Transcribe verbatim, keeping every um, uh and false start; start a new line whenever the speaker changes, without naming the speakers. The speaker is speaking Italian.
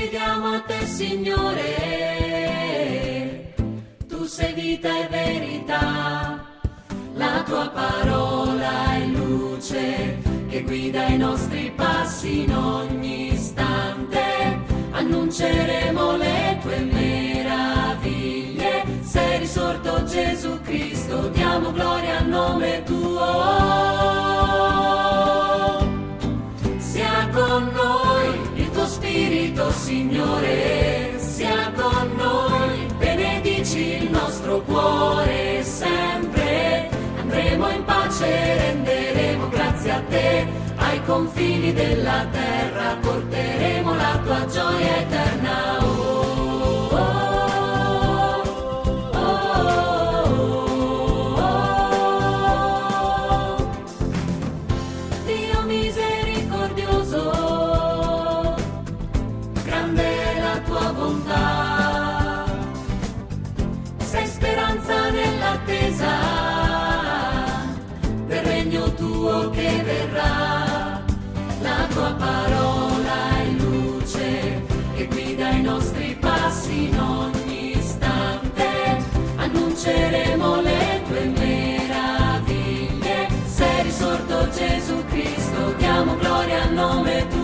affidiamo a te, Signore, tu sei vita e verità, la tua parola è luce che guida i nostri passi in ogni istante, annunceremo le tue meraviglie, sei risorto Gesù Cristo, diamo gloria al nome tuo. Sia con noi il tuo spirito, Signore, sia con noi, benedici il nostro cuore sempre, andremo in pace, renderemo grazie a te, ai confini della terra porteremo la tua gioia eterna. Oh, oh, oh, oh, oh. Dio misericordioso, grande è la tua bontà, sei speranza nell'attesa del regno tuo che verrà, la tua parola è luce che guida i nostri passi in ogni istante, annunceremo le tue meraviglie, sei risorto Gesù Cristo, diamo gloria al nome tuo.